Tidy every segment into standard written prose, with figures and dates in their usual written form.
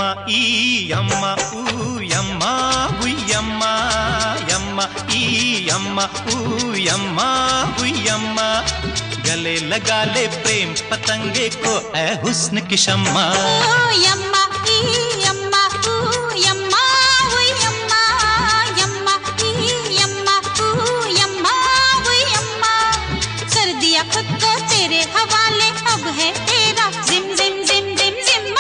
ई यम्मा ऊ यम्मा हुई यम्मा, यम्मा ई यम्मा ऊ यम्मा हुई यम्मा। गले लगा ले प्रेम पतंगे को ऐ हुस्न की शम्मा। यम्मा ई यम्मा ऊ यम्मा हुई यम्मा, यम्मा ई यम्मा ऊ यम्मा हुई यम्मा। कर दिया खुद को तेरे हवाले, अब है तेरा जिम जिम जिम जिम जिम्मा।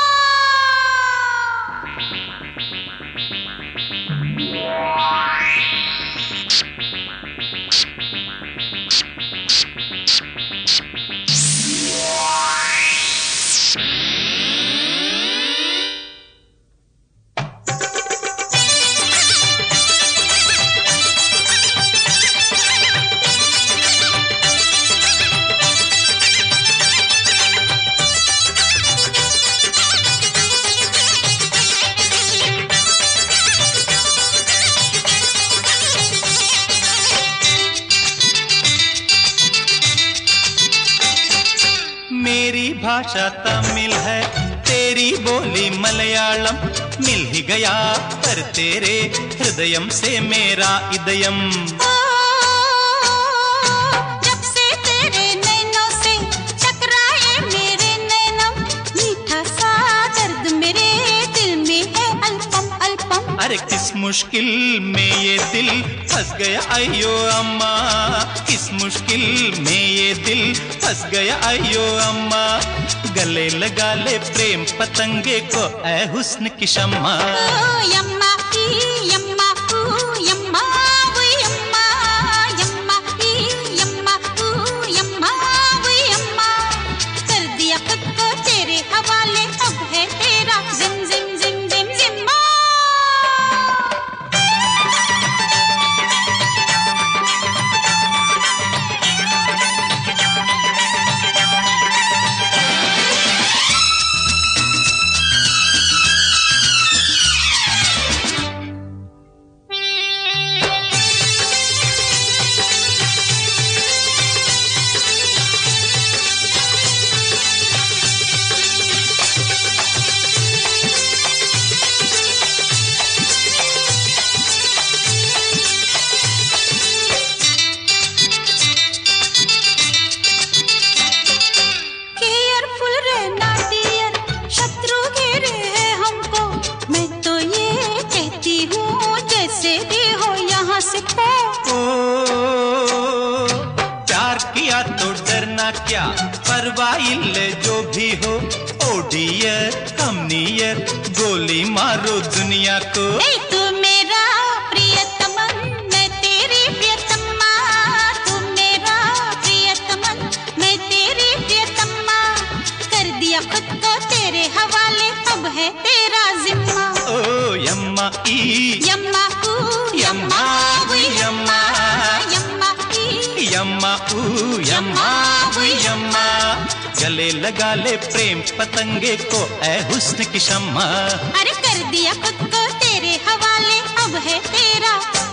मेरी भाषा तमिल है, तेरी बोली मलयालम। मिल ही गया पर तेरे हृदयम से मेरा इदयम। जब से तेरे नैनों से टकराए मेरे नैनम, मीठा सा दर्द मेरे दिल में है अल्पम अल्पम। अरे किस मुश्किल में ये दिल फंस गया अयो अम्मा, किस मुश्किल में ये दिल फंस गया अयो अम्मा। गले लगा ले प्रेम पतंगे को ऐ हुस्न की शम्मा। यम्मा ई यम्मा ऊ यम्मा हुई यम्मा, यम्मा ई यम्मा ऊ यम्मा हुई यम्मा। कर दिया खुद को तेरे हवाले, अब है तेरा जिम जिम जिम जिम जिम्मा। प्यार किया तो डरना क्या, परवाइल जो भी हो। ओ डियर कम नियर, गोली मारो दुनिया को। तू मेरा प्रियतमन, मैं तेरी प्रियतमा। तू मेरा प्रियतमन, मैं तेरी प्रियतमा। कर दिया खुद को तेरे हवाले, अब है तेरा जिम्मा। ओ यम्मा ई यम्मा ऊ यम्मा हुई यम्मा, यम्मा ई यम्मा ऊ यम्मा हुई यम्मा। गले लगा ले प्रेम पतंगे को ऐ हुस्न की शम्मा। अरे कर दिया खुद को तेरे हवाले, अब है तेरा